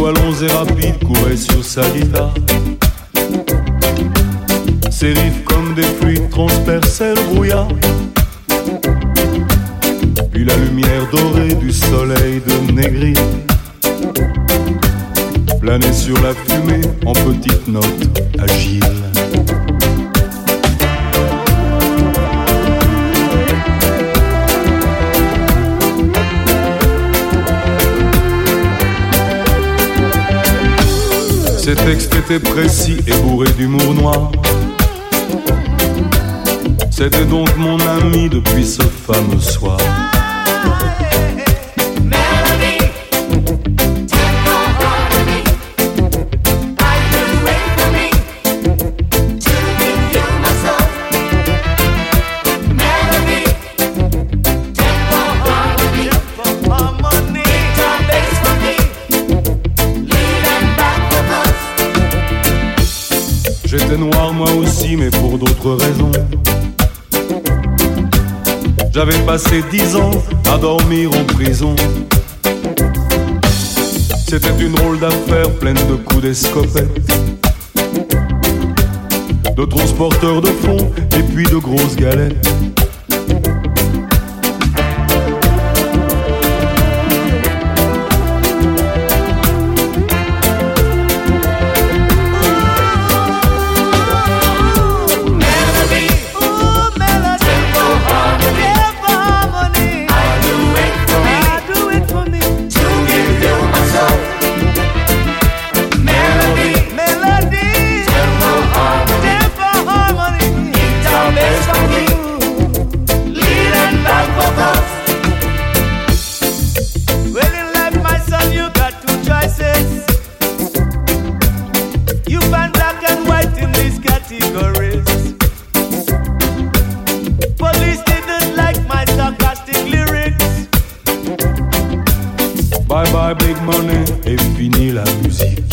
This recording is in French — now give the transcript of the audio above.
doigts longs et rapides couraient sur sa guitare. Ses riffs comme des fluides transperçaient le brouillard. Puis la lumière dorée du soleil de Négri planait sur la fumée en petites notes agiles. Ses textes étaient précis et bourrés d'humour noir. C'était donc mon ami depuis ce fameux soir. J'étais noir moi aussi, mais pour d'autres raisons. J'avais passé 10 ans à dormir en prison. C'était une drôle d'affaire pleine de coups d'escopette, de transporteurs de fonds et puis de grosses galettes. Bye bye big money et fini la musique.